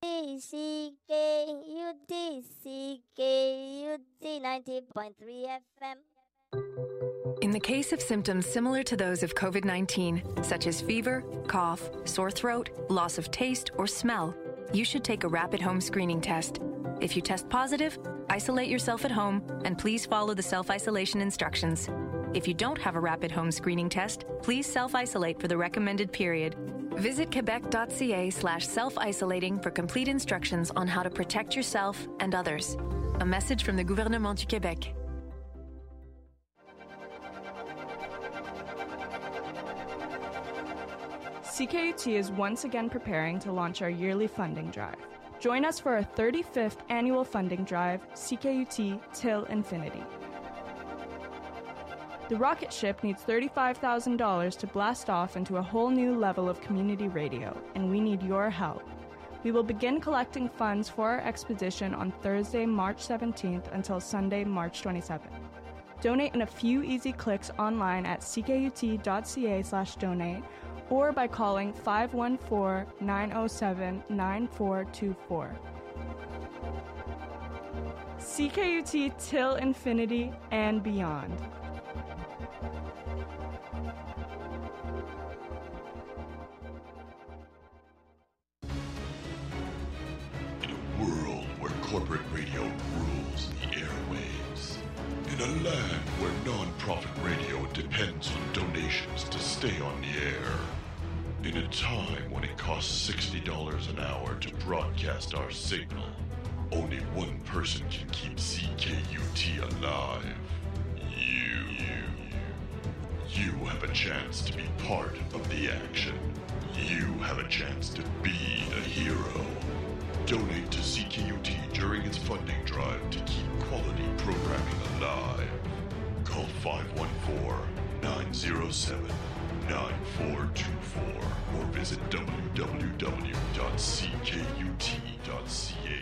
CKUT 90.3 FM. In the case of symptoms similar to those of COVID-19, such as fever, cough, sore throat, loss of taste, or smell, you should take a rapid home screening test. If you test positive, isolate yourself at home and please follow the self-isolation instructions. If you don't have a rapid home screening test, please self-isolate for the recommended period. Visit quebec.ca/self-isolating for complete instructions on how to protect yourself and others. A message from the Gouvernement du Québec. CKUT is once again preparing to launch our yearly funding drive. Join us for our 35th annual funding drive, CKUT Till Infinity. The rocket ship needs $35,000 to blast off into a whole new level of community radio, and we need your help. We will begin collecting funds for our expedition on Thursday, March 17th until Sunday, March 27th. Donate in a few easy clicks online at ckut.ca/donate or by calling 514-907-9424. CKUT Till Infinity and Beyond. In a world where corporate radio rules the airwaves, in a land where non-profit radio depends on donations to stay on the air, in a time when it costs $60 an hour to broadcast our signal, only one person can keep CKUT alive. You have a chance to be part of the action. You have a chance to be a hero. Donate to CKUT during its funding drive to keep quality programming alive. Call 514-907-9424 or visit www.ckut.ca.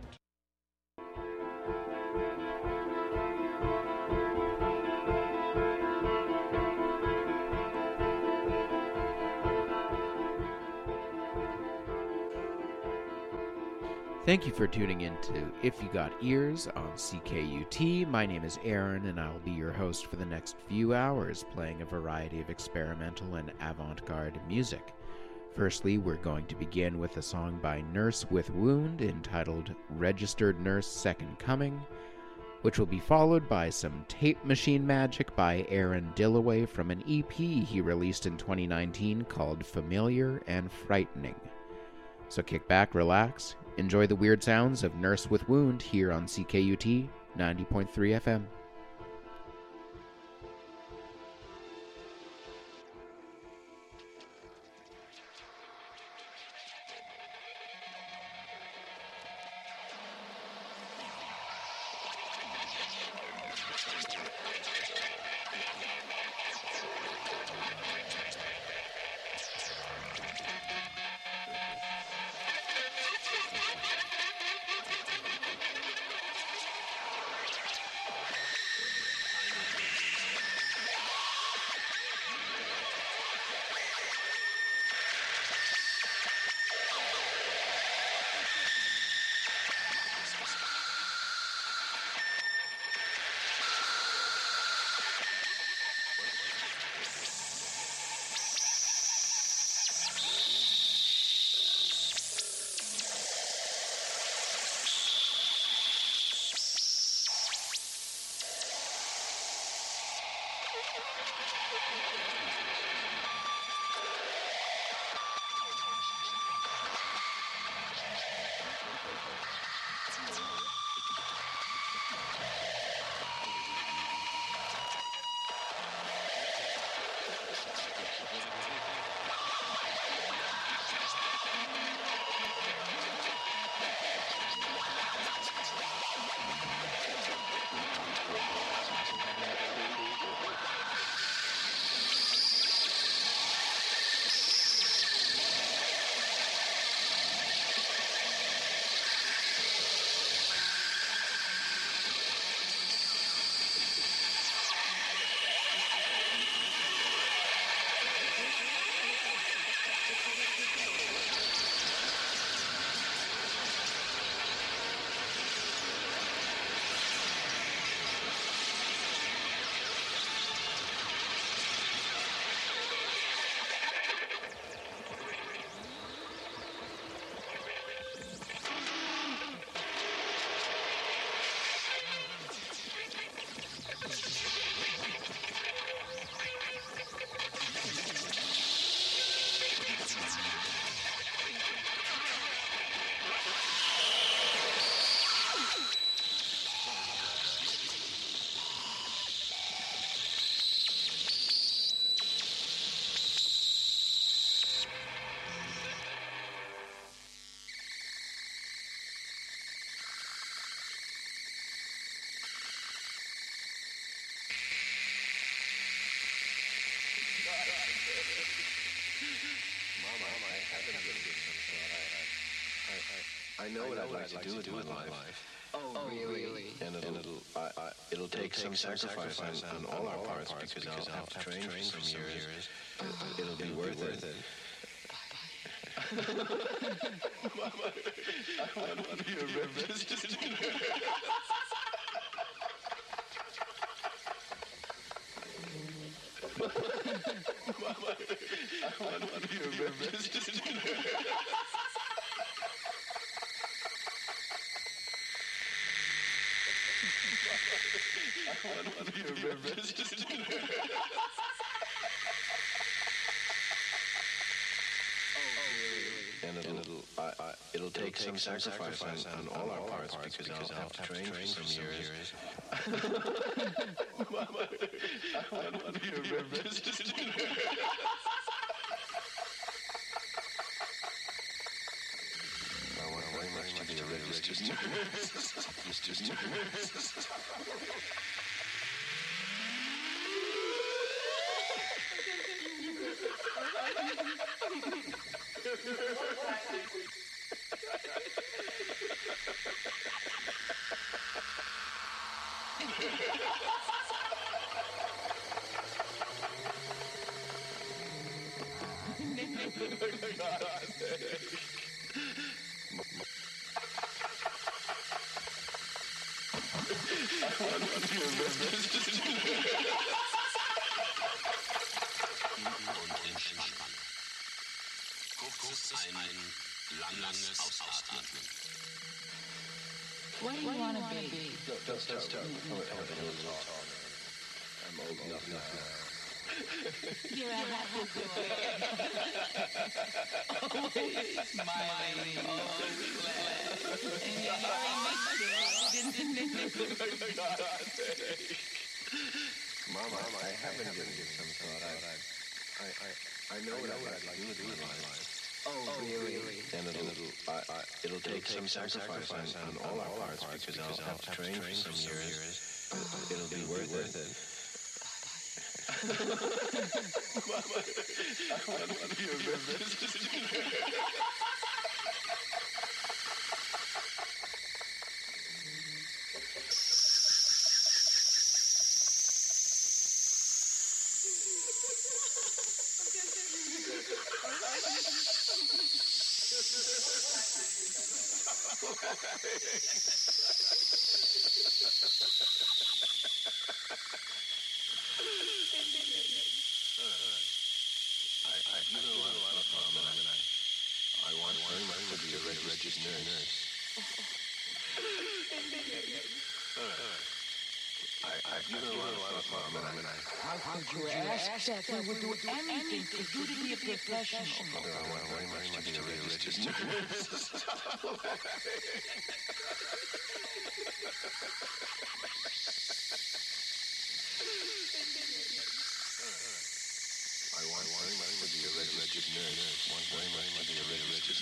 Thank you for tuning in to If You Got Ears on CKUT. My name is Aaron, and I will be your host for the next few hours, playing a variety of experimental and avant-garde music. Firstly, we're going to begin with a song by Nurse with Wound entitled Registered Nurse Second Coming, which will be followed by some tape machine magic by Aaron Dillaway from an EP he released in 2019 called Familiar and Frightening. So kick back, relax, enjoy the weird sounds of Nurse with Wound here on CKUT 90.3 FM. I know what I'd like to do with my life. Oh, really? And it'll take some sacrifice on all our parts because I'll have to train for some years. It'll be worth it. Mama, I want to be a resident. Mama, I want to be a resident. I want to be a resident. And it'll take some sacrifice on all our parts because I'll have to train for some years. Mama, I want to be a resident. I want very much to be a registered nurse. Kurzes Ein-, langes Ausatmen. What do you want to be? Don't start. I'm old enough now. You're a happy always smiling, always glad. And you're Mama, I haven't given you some thought. I know what I'd like to do with my life. Oh, really? And it'll take some sacrifice on all our parts because I'll have to train for some years. It'll be worth it. Mama, I want to be a resident. I want very much to be a registered nurse. I've given a lot of thought, Mom, and How could you ask that? We would do anything for you to be a professional. I want very much to be a registered nurse. I want very much to be a registered nurse. I want very much to be a registered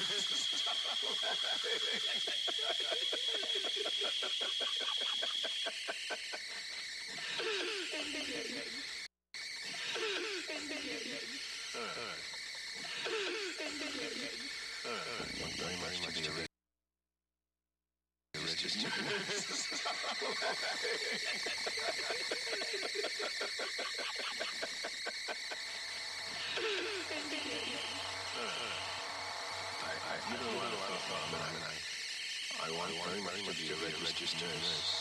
I want very much to be a registered nurse.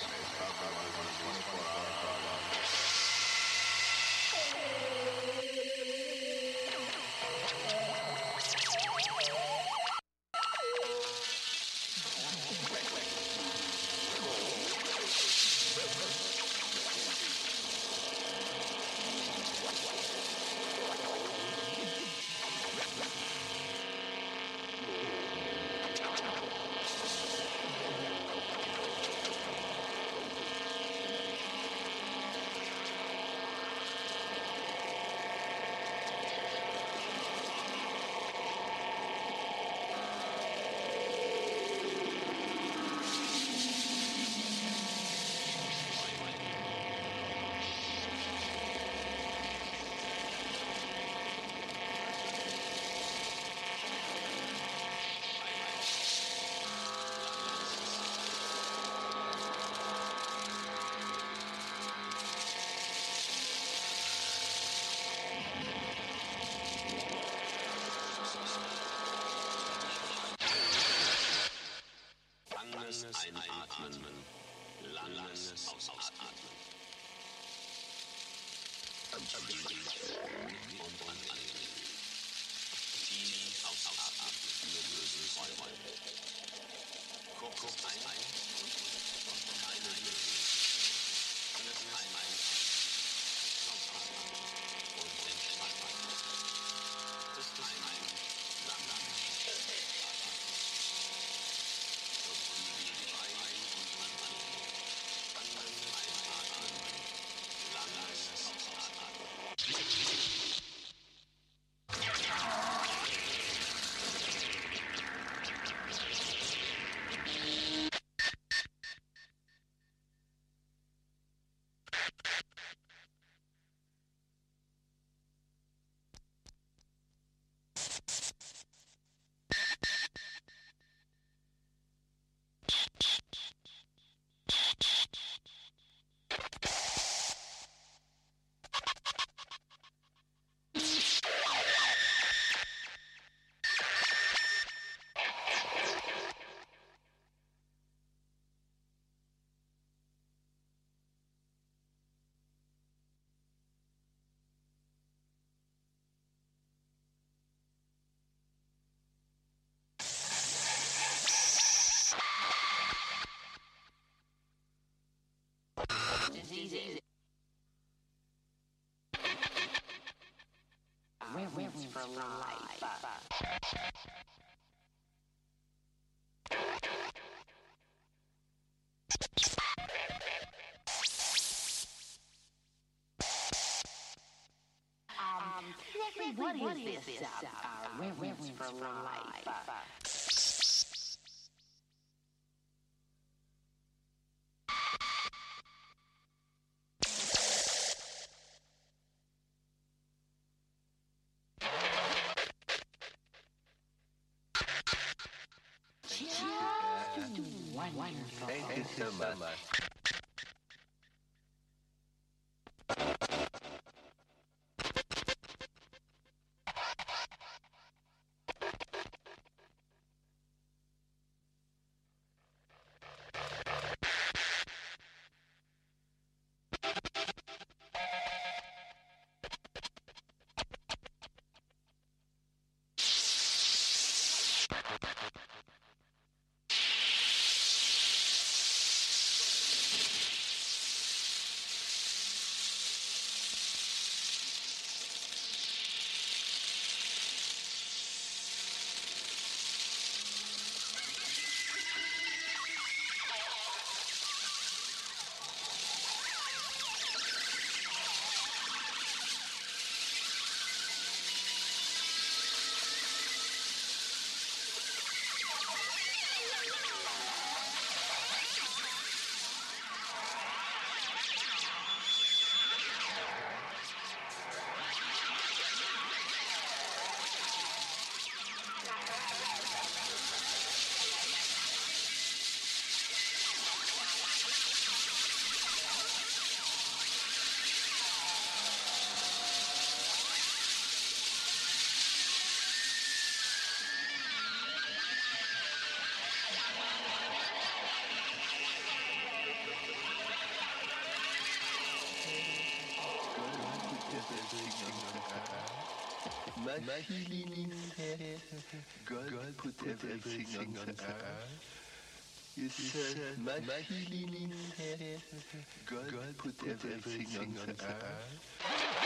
langes Ausatmen. Und angenehm. Tief ausatmen. Nervöse Räume. Kurz ein und keine Lösung. Alles einmal. Ausatmen. Und entspannen. Bis einmal lang. Diseases. Werewolves for life. What is this? Werewolves for life. Wonderful. Thank you so much. My healing said, God put everything on earth. You said, my healing said, God put everything on earth.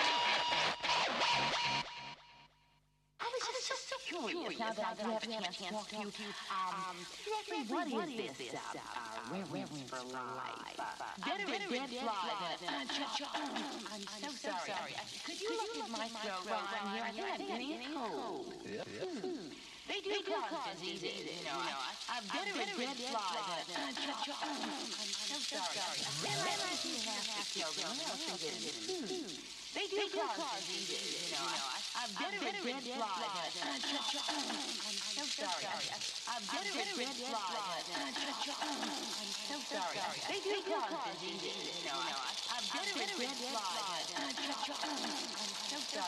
I was just so curious now that I have a chance to talk to you. What is this? Werewolves for life. Better dead fly than I'm so sorry. Could you look at my throat while I'm here? I think I'm getting a cold. They do cause diseases, you know. I'm better dead fly than I'm so sorry. Then I do have to kill them. They do cause diseases, you know. I'm better dead fly than I'm so sorry. I'm better dead fly than I'm so sorry. They do cause diseases, you know. I'm better dead fly than I'm so sorry.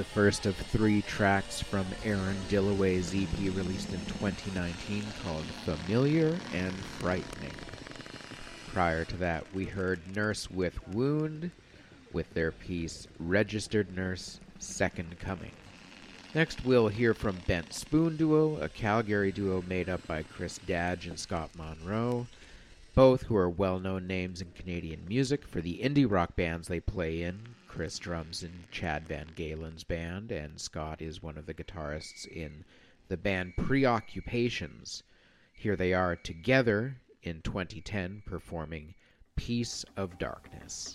the first of 3 tracks from Aaron Dillaway's EP released in 2019 called Familiar and Frightening. Prior to that, we heard Nurse with Wound with their piece Registered Nurse, Second Coming. Next, we'll hear from Bent Spoon Duo, a Calgary duo made up by Chris Dadge and Scott Monroe, both who are well-known names in Canadian music for the indie rock bands they play in. Chris drums in Chad Van Galen's band, and Scott is one of the guitarists in the band Preoccupations. Here they are together in 2010 performing Piece of Darkness.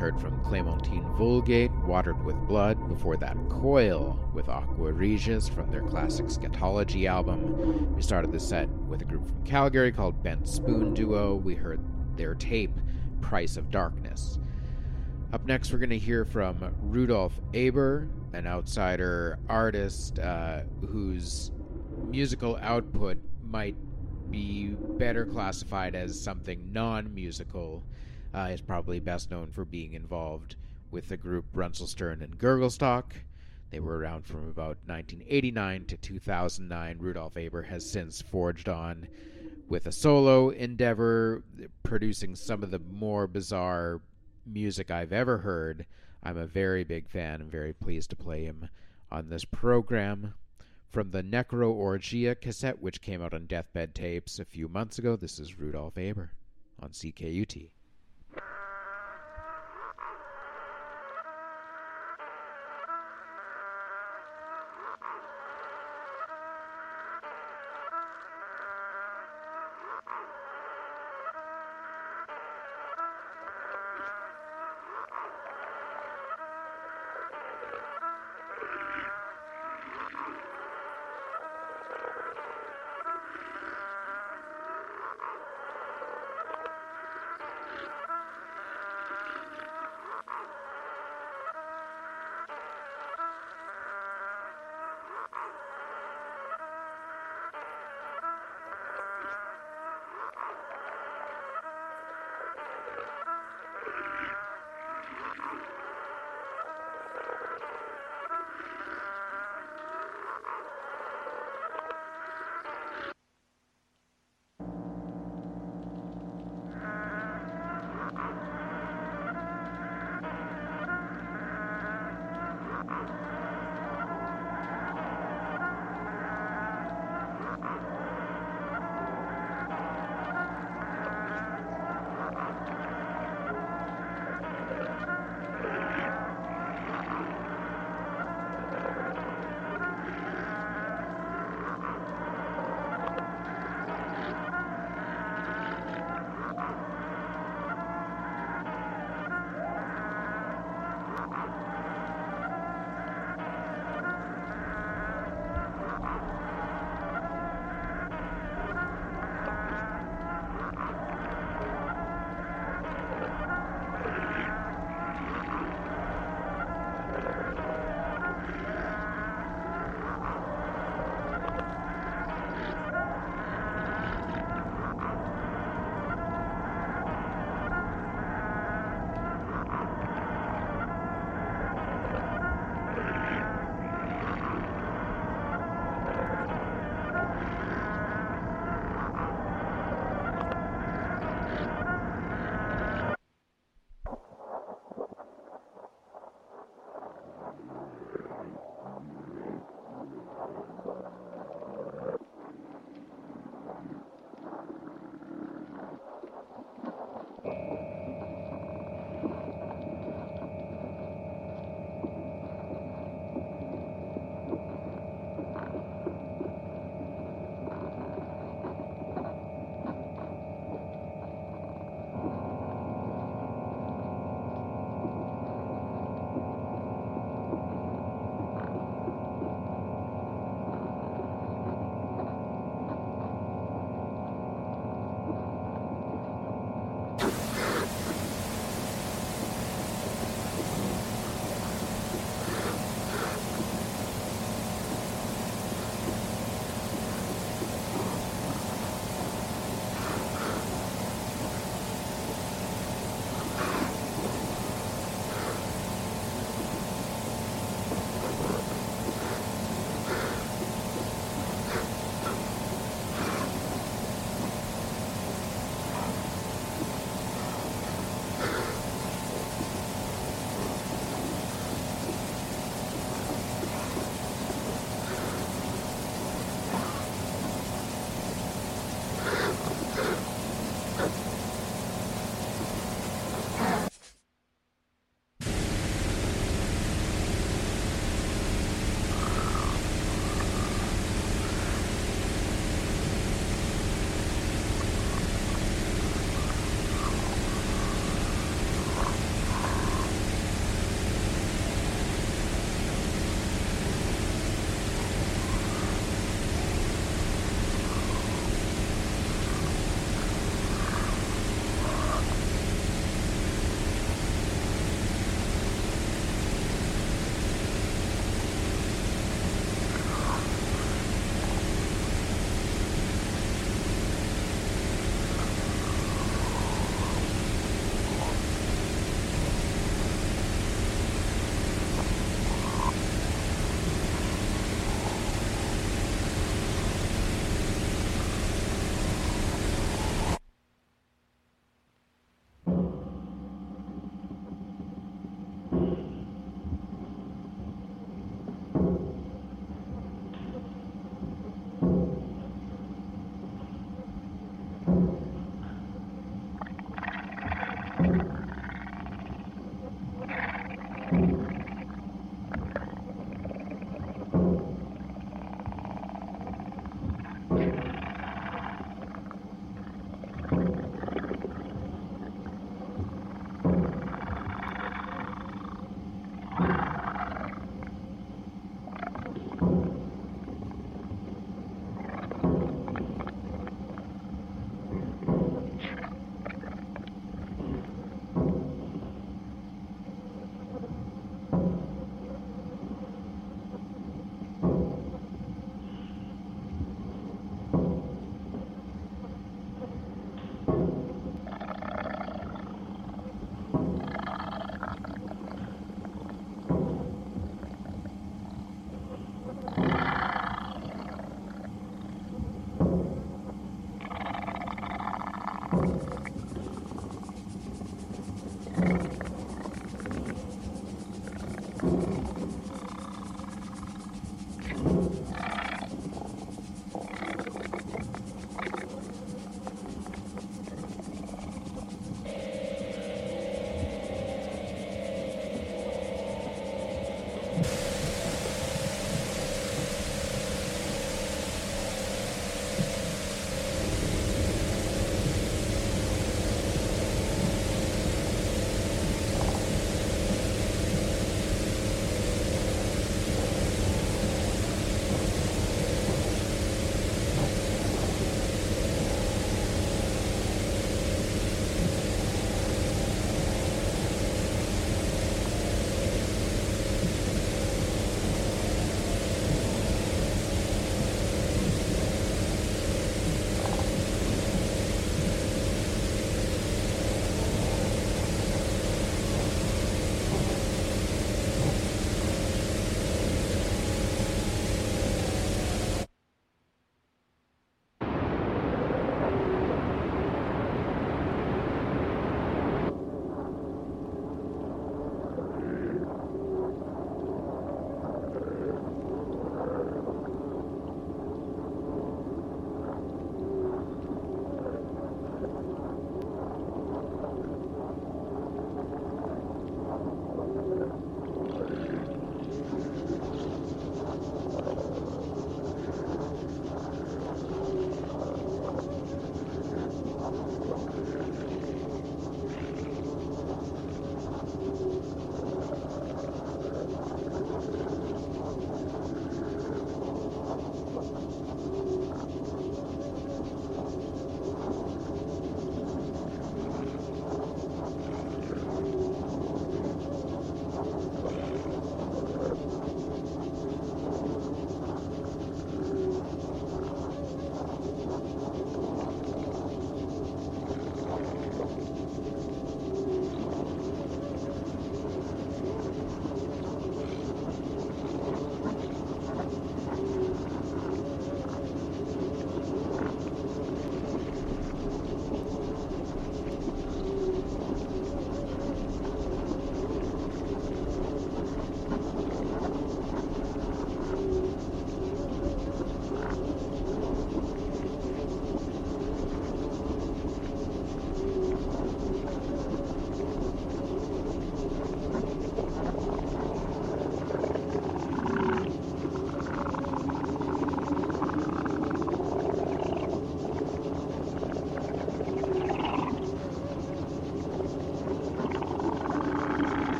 heard from Clémentine Vulgate, Watered with Blood. Before that, Coil with Aqua Regis from their classic Scatology album. We started the set with a group from Calgary called Bent Spoon Duo. We heard their tape, Price of Darkness. Up next, we're going to hear from Rudolf Aber, an outsider artist whose musical output might be better classified as something non-musical. Is probably best known for being involved with the group Runselstern and Gurgelstock. They were around from about 1989 to 2009. Rudolf Aber has since forged on with a solo endeavor, producing some of the more bizarre music I've ever heard. I'm a very big fan and very pleased to play him on this program. From the Necro Orgia cassette, which came out on Deathbed Tapes a few months ago, this is Rudolf Aber on CKUT.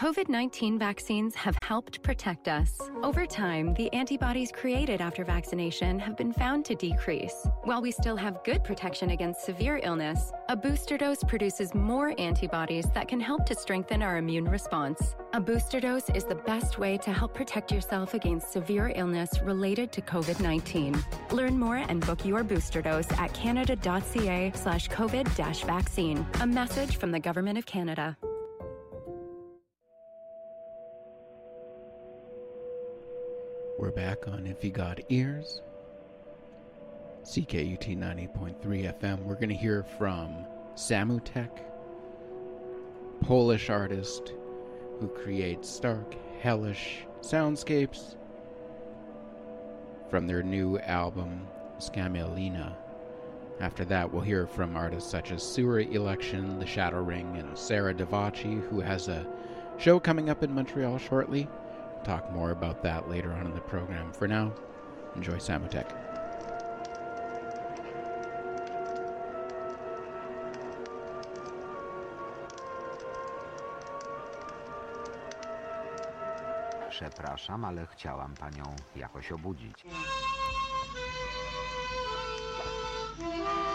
COVID-19 vaccines have helped protect us. Over time, the antibodies created after vaccination have been found to decrease. While we still have good protection against severe illness, a booster dose produces more antibodies that can help to strengthen our immune response. A booster dose is the best way to help protect yourself against severe illness related to COVID-19. Learn more and book your booster dose at canada.ca/COVID-vaccine. A message from the Government of Canada. We're back on If You Got Ears, CKUT 90.3 FM. We're going to hear from Samutek, Polish artist who creates stark, hellish soundscapes from their new album, Skamielina. After that, we'll hear from artists such as Sura Election, The Shadow Ring, and Sarah Davachi, who has a show coming up in Montreal shortly. Talk more about that later on in the program. For now, enjoy Samutek. Przepraszam, ale chciałam panią jakoś obudzić.